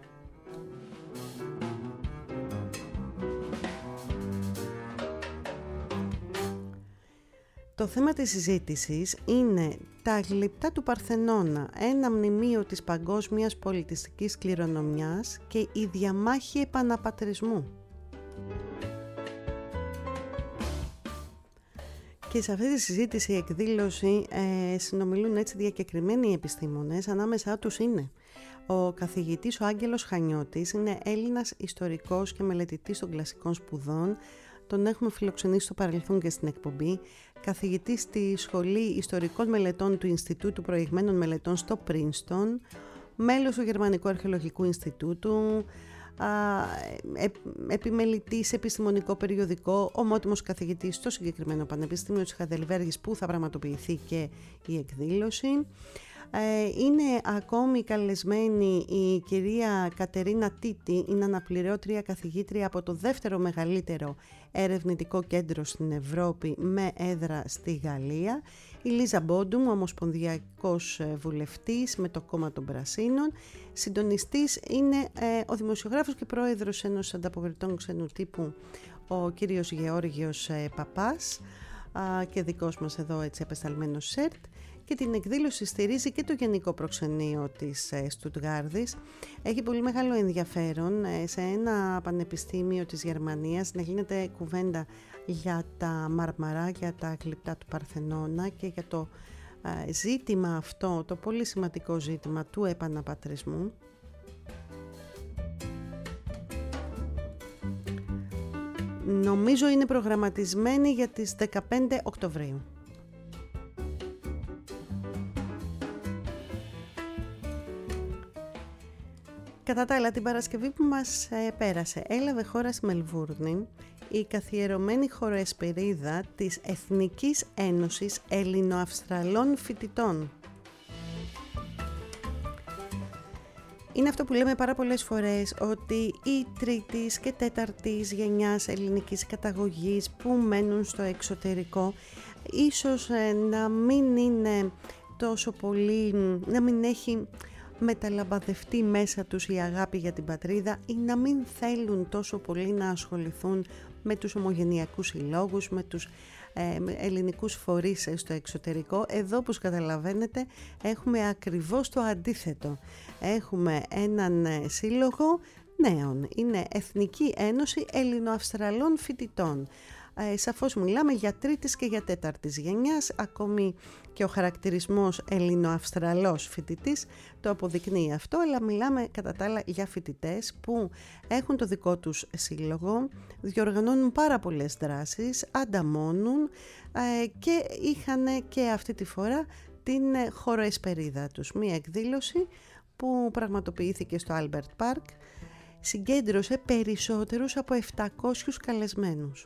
Το θέμα της συζήτησης είναι τα γλυπτά του Παρθενώνα, ένα μνημείο της παγκόσμιας πολιτιστικής κληρονομιάς και η διαμάχη επαναπατρισμού. Και σε αυτή τη συζήτηση, εκδήλωση, συνομιλούν έτσι διακεκριμένοι επιστήμονες. Ανάμεσά τους είναι ο καθηγητής ο Άγγελος Χανιώτης, είναι Έλληνας ιστορικός και μελετητής των κλασικών σπουδών. Τον έχουμε φιλοξενήσει στο παρελθόν και στην εκπομπή. Καθηγητής στη Σχολή Ιστορικών Μελετών του Ινστιτούτου Προηγμένων Μελετών στο Πρίνστον, μέλος του Γερμανικού Αρχαιολογικού Ινστιτούτου, επιμελητής επιστημονικό περιοδικό, ομότιμος καθηγητής στο συγκεκριμένο Πανεπιστήμιο της Χαϊδελβέργης που θα πραγματοποιηθεί και η εκδήλωση. Είναι ακόμη καλεσμένη η κυρία Κατερίνα Τίτη, είναι αναπληρώτρια καθηγήτρια από το δεύτερο μεγαλύτερο ερευνητικό κέντρο στην Ευρώπη με έδρα στη Γαλλία. Η Λίζα Μπόντουμ, ομοσπονδιακός βουλευτής με το κόμμα των Πρασίνων. Συντονιστής είναι ο δημοσιογράφος και πρόεδρος ενός ανταποκριτών ξένου τύπου, ο κύριος Γεώργιος Παπάς, και δικός μας εδώ έτσι απεσταλμένος ΣΕΡΤ. Και την εκδήλωση στηρίζει και το Γενικό Προξενείο της Στουτγκάρδης. Έχει πολύ μεγάλο ενδιαφέρον σε ένα πανεπιστήμιο της Γερμανίας να γίνεται κουβέντα για τα μαρμαρά, για τα γλυπτά του Παρθενώνα και για το ζήτημα αυτό, το πολύ σημαντικό ζήτημα του επαναπατρισμού. Νομίζω είναι προγραμματισμένη για τις 15 Οκτωβρίου. Κατά τα άλλα, την Παρασκευή που μας πέρασε έλαβε χώρα στη Μελβούρνη η καθιερωμένη χοροεσπερίδα της Εθνικής Ένωσης Ελληνοαυστραλών Φοιτητών. Είναι αυτό που λέμε πάρα πολλές φορές, ότι οι τρίτης και τέταρτης γενιάς ελληνικής καταγωγής που μένουν στο εξωτερικό ίσως να μην είναι τόσο πολύ, να μην έχει μεταλαμπαδευτεί μέσα τους η αγάπη για την πατρίδα ή να μην θέλουν τόσο πολύ να ασχοληθούν με τους ομογενειακούς συλλόγους, με τους ελληνικούς φορείς στο εξωτερικό. Εδώ, όπως καταλαβαίνετε, έχουμε ακριβώς το αντίθετο. Έχουμε έναν σύλλογο νέων. Είναι Εθνική Ένωση Ελληνοαυστραλών Φοιτητών. Σαφώς μιλάμε για τρίτης και για τέταρτης γενιάς, ακόμη και ο χαρακτηρισμός Ελληνοαυστραλός φοιτητής το αποδεικνύει αυτό, αλλά μιλάμε κατά τα άλλα για φοιτητές που έχουν το δικό τους σύλλογο, διοργανώνουν πάρα πολλές δράσεις, ανταμώνουν και είχαν και αυτή τη φορά την χοροεσπερίδα τους, μία εκδήλωση που πραγματοποιήθηκε στο Albert Park, συγκέντρωσε περισσότερους από 700 καλεσμένους.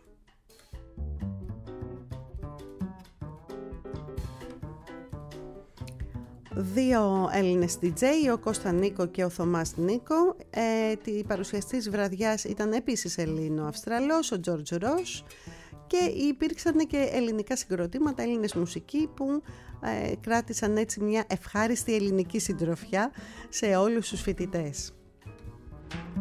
Δύο Έλληνες DJ, ο Κώστα Νίκο και ο Θωμάς Νίκο. Η παρουσιαστής βραδιάς ήταν επίσης Ελλήνο-Αυστραλός, ο Τζόρτζ Ρος, και υπήρξαν και ελληνικά συγκροτήματα, Έλληνες μουσικοί που κράτησαν έτσι μια ευχάριστη ελληνική συντροφιά σε όλους τους φοιτητές.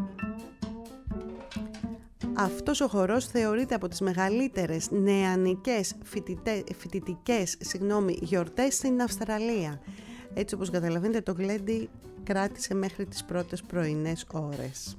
Αυτός ο χορός θεωρείται από τις μεγαλύτερες νεανικές φοιτητικές γιορτές στην Αυστραλία. Έτσι όπως καταλαβαίνετε, το γλέντι κράτησε μέχρι τις πρώτες πρωινές ώρες.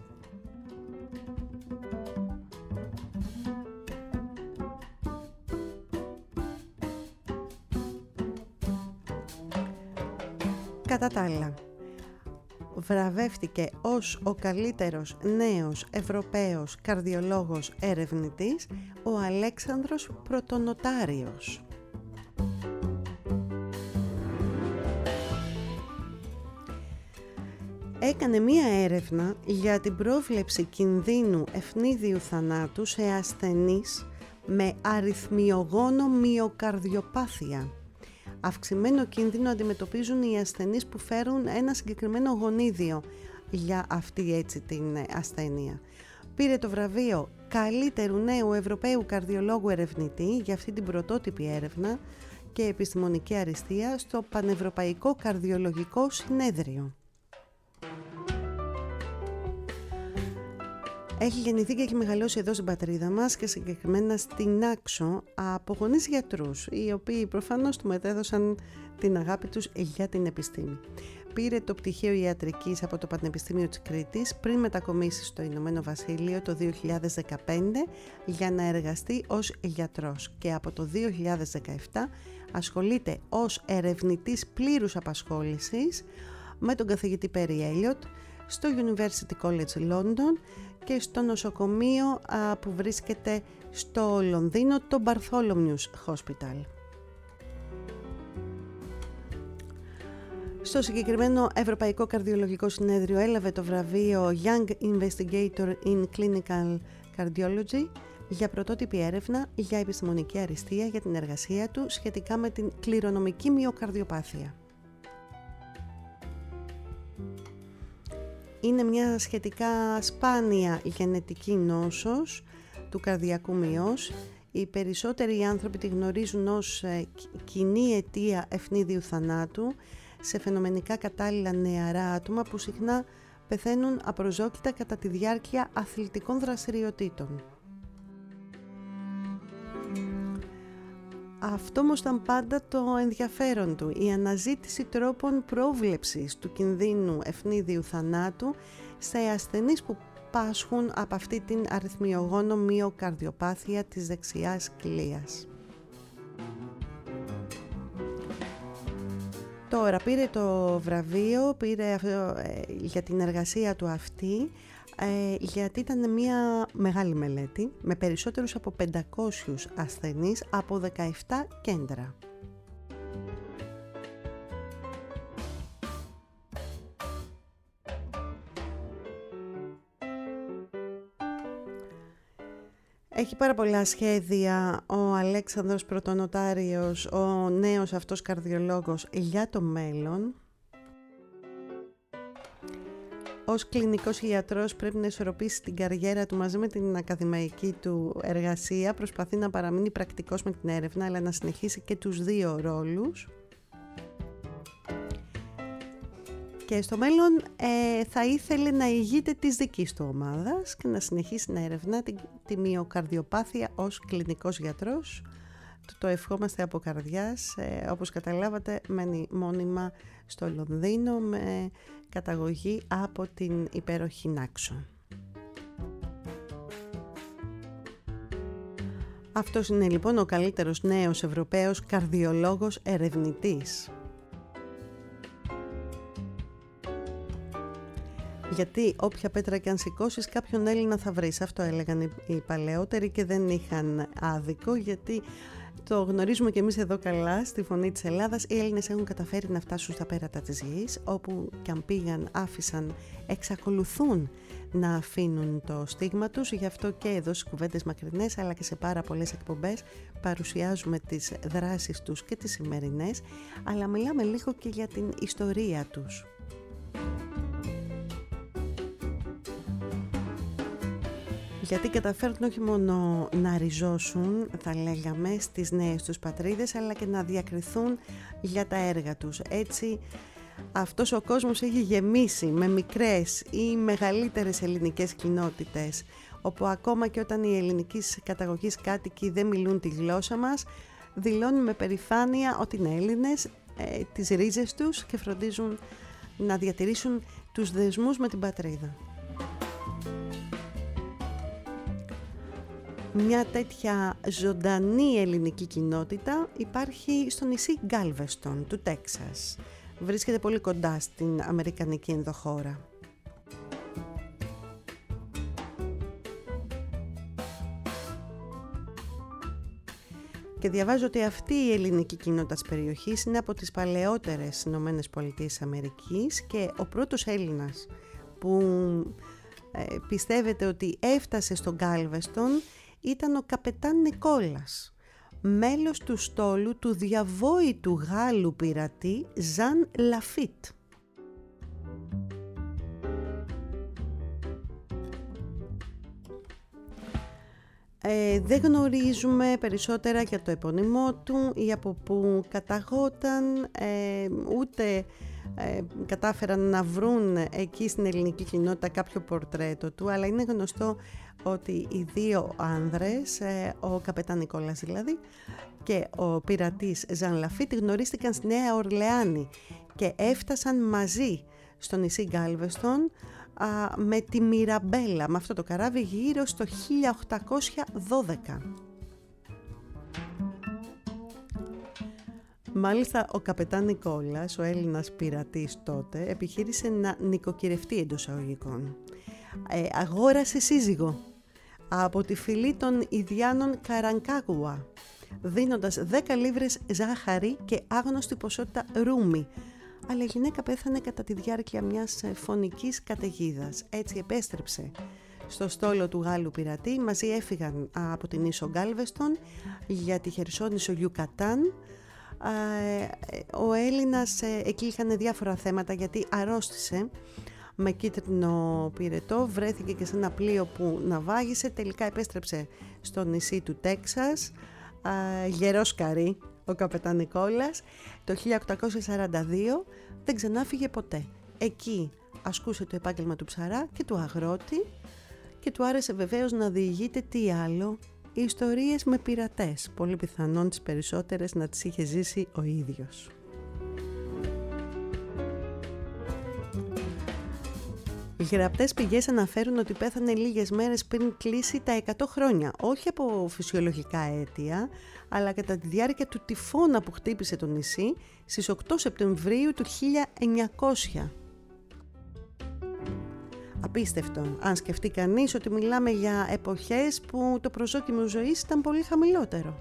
Κατά τα άλλα, βραβεύτηκε ως ο καλύτερος νέος Ευρωπαίος καρδιολόγος ερευνητής ο Αλέξανδρος Πρωτονοτάριος. Έκανε μία έρευνα για την πρόβλεψη κινδύνου ευνίδιου θανάτου σε ασθενείς με αριθμιογόνο μυοκαρδιοπάθεια. Αυξημένο κίνδυνο αντιμετωπίζουν οι ασθενείς που φέρουν ένα συγκεκριμένο γονίδιο για αυτή έτσι την ασθένεια. Πήρε το βραβείο καλύτερου νέου Ευρωπαίου καρδιολόγου ερευνητή για αυτή την πρωτότυπη έρευνα και επιστημονική αριστεία στο Πανευρωπαϊκό Καρδιολογικό Συνέδριο. Έχει γεννηθεί και έχει μεγαλώσει εδώ στην πατρίδα μας και συγκεκριμένα στην Άξο από γονείς γιατρούς, οι οποίοι προφανώς του μετέδωσαν την αγάπη τους για την επιστήμη. Πήρε το πτυχίο ιατρικής από το Πανεπιστήμιο της Κρήτης πριν μετακομίσει στο Ηνωμένο Βασίλειο το 2015 για να εργαστεί ως γιατρός και από το 2017 ασχολείται ως ερευνητής πλήρους απασχόλησης με τον καθηγητή Perry Elliott στο University College London και στο νοσοκομείο που βρίσκεται στο Λονδίνο, το Bartholomew's Hospital. Στο συγκεκριμένο Ευρωπαϊκό Καρδιολογικό Συνέδριο έλαβε το βραβείο Young Investigator in Clinical Cardiology για πρωτότυπη έρευνα για επιστημονική αριστεία για την εργασία του σχετικά με την κληρονομική μυοκαρδιοπάθεια. Είναι μια σχετικά σπάνια γενετική νόσος του καρδιακού μυός. Οι περισσότεροι άνθρωποι τη γνωρίζουν ως κοινή αιτία ευνίδιου θανάτου σε φαινομενικά κατάλληλα νεαρά άτομα που συχνά πεθαίνουν απροσδόκητα κατά τη διάρκεια αθλητικών δραστηριοτήτων. Αυτό όμως ήταν πάντα το ενδιαφέρον του, η αναζήτηση τρόπων πρόβλεψης του κινδύνου ευνίδιου θανάτου σε ασθενείς που πάσχουν από αυτή την αριθμιογόνο μυοκαρδιοπάθεια της δεξιάς κοιλίας. Τώρα πήρε το βραβείο, για την εργασία του αυτή, γιατί ήταν μια μεγάλη μελέτη με περισσότερους από 500 ασθενείς από 17 κέντρα. Έχει πάρα πολλά σχέδια ο Αλέξανδρος Πρωτονοτάριος, ο νέος αυτός καρδιολόγος, για το μέλλον. Ως κλινικός ιατρός πρέπει να ισορροπήσει την καριέρα του μαζί με την ακαδημαϊκή του εργασία. Προσπαθεί να παραμείνει πρακτικός με την έρευνα, αλλά να συνεχίσει και τους δύο ρόλους. Και στο μέλλον θα ήθελε να ηγείται της δικής του ομάδας και να συνεχίσει να ερευνά τη μυοκαρδιοπάθεια ως κλινικός γιατρός. Το ευχόμαστε από καρδιάς. Όπως καταλάβατε, μένει μόνιμα στο Λονδίνο με καταγωγή από την υπέροχη Άξο. Αυτός είναι λοιπόν ο καλύτερος νέος Ευρωπαίος καρδιολόγος ερευνητής. Γιατί όποια πέτρα και αν σηκώσεις, κάποιον Έλληνα θα βρεις. Αυτό έλεγαν οι παλαιότεροι και δεν είχαν άδικο, γιατί το γνωρίζουμε και εμείς εδώ καλά στη Φωνή της Ελλάδας. Οι Έλληνες έχουν καταφέρει να φτάσουν στα πέρατα της γης, όπου και αν πήγαν, άφησαν, εξακολουθούν να αφήνουν το στίγμα τους. Γι' αυτό και εδώ στις Κουβέντες Μακρινές, αλλά και σε πάρα πολλές εκπομπές, παρουσιάζουμε τις δράσεις τους και τις σημερινές, αλλά μιλάμε λίγο και για την ιστορία τους. Γιατί καταφέρουν όχι μόνο να ριζώσουν, θα λέγαμε, στις νέες τους πατρίδες, αλλά και να διακριθούν για τα έργα τους. Έτσι, αυτός ο κόσμος έχει γεμίσει με μικρές ή μεγαλύτερες ελληνικές κοινότητες, όπου ακόμα και όταν οι ελληνικής καταγωγής κάτοικοι δεν μιλούν τη γλώσσα μας, δηλώνουν με περηφάνεια ότι είναι Έλληνες, τις ρίζες τους, και φροντίζουν να διατηρήσουν τους δεσμούς με την πατρίδα. Μια τέτοια ζωντανή ελληνική κοινότητα υπάρχει στο νησί Γκάλβεστον του Τέξας. Βρίσκεται πολύ κοντά στην αμερικανική ενδοχώρα. Και διαβάζω ότι αυτή η ελληνική κοινότητα της περιοχής είναι από τις παλαιότερες Ηνωμένες Πολιτείες Αμερικής και ο πρώτος Έλληνας που πιστεύετε ότι έφτασε στο Γκάλβεστον ήταν ο καπετάν Νικόλας, μέλος του στόλου του διαβόητου Γάλλου πειρατή Ζαν Λαφίτ. Δεν γνωρίζουμε περισσότερα για το επώνυμό του ή από πού καταγόταν, ούτε κατάφεραν να βρουν εκεί στην ελληνική κοινότητα κάποιο πορτρέτο του, αλλά είναι γνωστό ότι οι δύο άνδρες, ο καπετάν Νικόλας δηλαδή και ο πειρατής Ζαν Λαφίτ, γνωρίστηκαν στη Νέα Ορλεάνη και έφτασαν μαζί στο νησί Γκάλβεστον με τη Μιραμπέλα, με αυτό το καράβι, γύρω στο 1812. Μάλιστα ο καπετάν Νικόλας, ο Έλληνας πειρατής τότε, επιχείρησε να νοικοκυρευτεί εντός εισαγωγικών. Αγόρασε σύζυγο από τη φυλή των Ιδιάνων Καρανκάγουα, δίνοντας 10 λίβρες ζάχαρη και άγνωστη ποσότητα ρούμι, αλλά η γυναίκα πέθανε κατά τη διάρκεια μιας φωνικής καταιγίδας. Έτσι επέστρεψε στο στόλο του Γάλλου πειρατή, μαζί έφυγαν από την ίσο Γκάλβεστον για τη Χερσόνησο Γιουκατάν. Ο Έλληνας, εκεί είχαν διάφορα θέματα γιατί αρρώστησε με κίτρινο πυρετό, βρέθηκε και σε ένα πλοίο που ναυάγησε, τελικά επέστρεψε στο νησί του Τέξας, γερός καρύ ο καπετάν Νικόλας. Το 1842 δεν ξανάφυγε ποτέ. Εκεί ασκούσε το επάγγελμα του ψαρά και του αγρότη και του άρεσε βεβαίως να διηγείται τι άλλο, οι ιστορίες με πειρατές, πολύ πιθανόν τις περισσότερες να τις είχε ζήσει ο ίδιος. Οι γραπτές πηγές αναφέρουν ότι πέθανε λίγες μέρες πριν κλείσει τα 100 χρόνια, όχι από φυσιολογικά αίτια, αλλά κατά τη διάρκεια του τυφώνα που χτύπησε το νησί στις 8 Σεπτεμβρίου του 1900. Απίστευτο, αν σκεφτεί κανείς ότι μιλάμε για εποχές που το προσδόκιμο ζωής ήταν πολύ χαμηλότερο.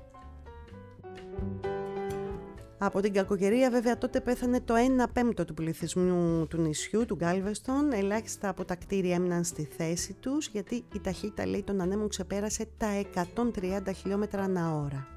Από την κακοκαιρία βέβαια τότε πέθανε το 1/5 του πληθυσμού του νησιού, του Γκάλβεστον. Ελάχιστα από τα κτίρια έμειναν στη θέση τους, γιατί η ταχύτητα, λέει, των ανέμων ξεπέρασε τα 130 χιλιόμετρα ανά ώρα.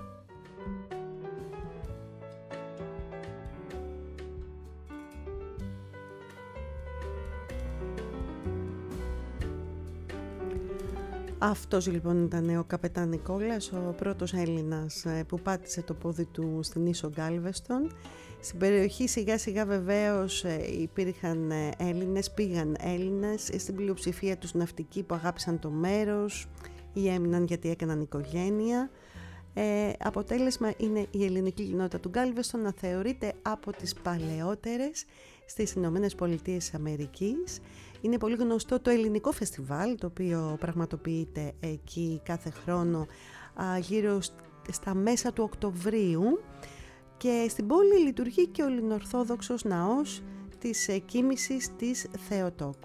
Αυτός λοιπόν ήταν ο καπετάν Νικόλας, ο πρώτος Έλληνας που πάτησε το πόδι του στην ίσο Γκάλβεστον. Στην περιοχή σιγά σιγά βεβαίως υπήρχαν Έλληνες, πήγαν Έλληνες, στην πλειοψηφία τους ναυτικοί που αγάπησαν το μέρος ή έμειναν γιατί έκαναν οικογένεια. Αποτέλεσμα είναι η ελληνική κοινότητα του Γκάλβεστον να θεωρείται από τις παλαιότερες στις Ηνωμένες Πολιτείες Αμερικής. Είναι πολύ γνωστό το ελληνικό φεστιβάλ, το οποίο πραγματοποιείται εκεί κάθε χρόνο γύρω στα μέσα του Οκτωβρίου, και στην πόλη λειτουργεί και ο Ελληνοορθόδοξος ναός της Κοίμησης της Θεοτόκου.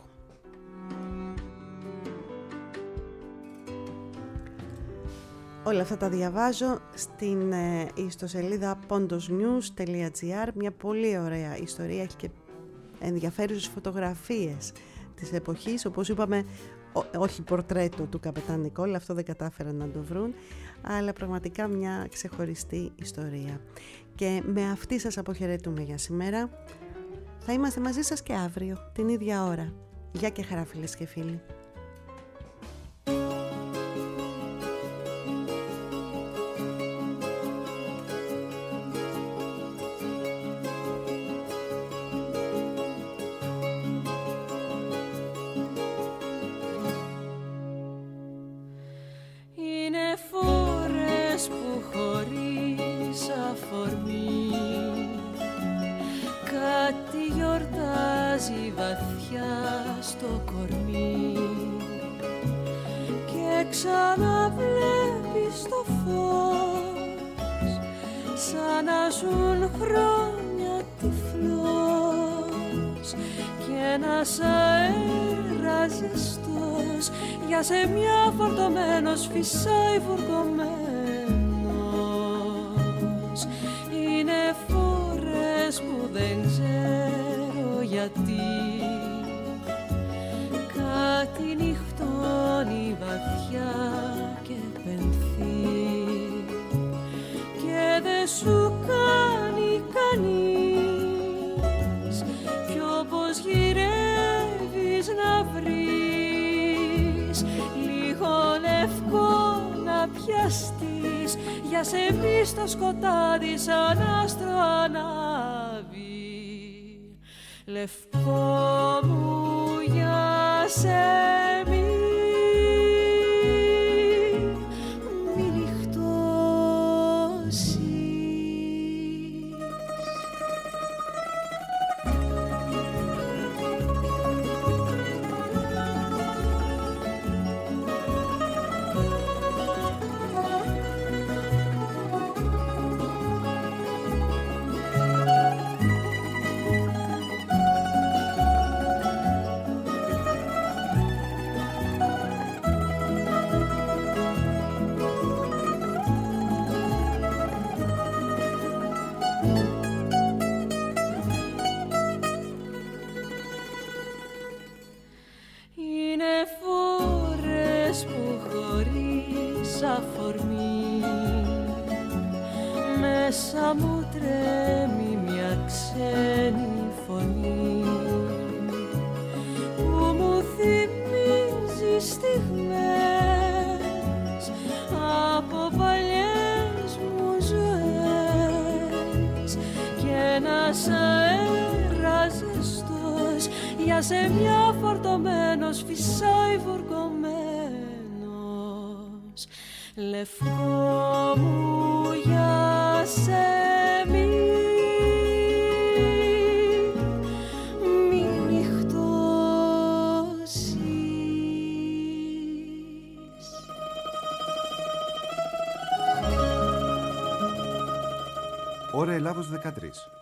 Όλα αυτά τα διαβάζω στην ιστοσελίδα pondosnews.gr, μια πολύ ωραία ιστορία, έχει και ενδιαφέρουσες φωτογραφίες της εποχής, όπως είπαμε, όχι πορτρέτο του καπετάν Νικόλα, αυτό δεν κατάφεραν να το βρουν, αλλά πραγματικά μια ξεχωριστή ιστορία. Και με αυτή σας αποχαιρετούμε για σήμερα. Θα είμαστε μαζί σας και αύριο την ίδια ώρα. Γεια και χαρά, φίλες και φίλοι. κορμί και ξαναβλέπεις το φως σαν να ζουν χρόνια τυφλός και ένας αέρας ζεστός για σε μια φορτωμένος φυσάει βουρκωμένος. Είναι φορές που δεν ξέρω γιατί κάτι νυχτώνει βαθιά και πενθεί και δεν σου κάνει κανείς κι όπως γυρεύεις να βρεις λίγο λευκό να πιαστείς για σε μη στο σκοτάδι σαν άστρο ανάβει λευκό μου για σε μη νυχτώσεις. Μέσα μου τρέμει μια ξένη φωνή που μου θυμίζει στιγμές από παλιές μου ζωές και ένας αέρας ζεστός για σε μια φορτωμένος φυσάει βουρκωμένος λευκό μου για σε μη νυχτώσεις. Ώρα Ελλάδος 13.